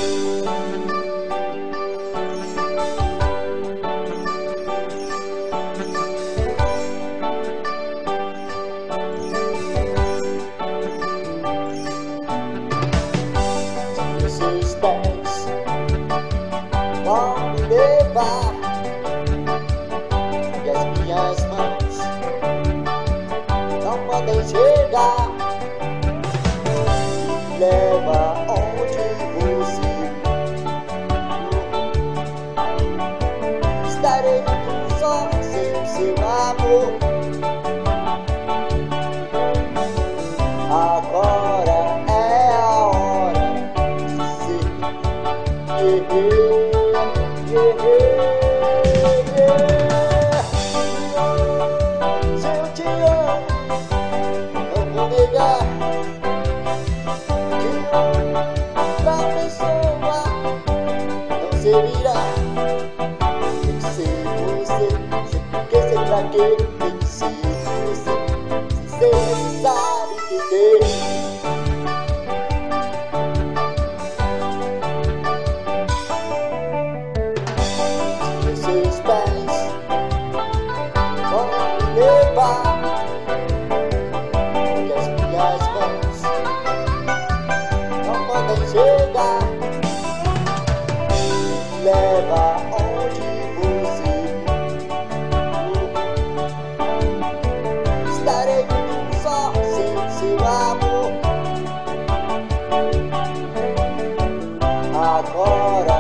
Seus pés vão me levar e as minhas mãos não podem chegar. Me leva onde você estarei só sem seu amor. Agora é a hora se eu te amo, não vou negar que outra pessoa não servirá. Tem que ser você, sei que sei pra quê. Tem que ser você, se ser necessário entender. Seus pés vão me levar e as minhas mãos não podem chegar. Me leva onde você for, estarei só sem seu amor. Agora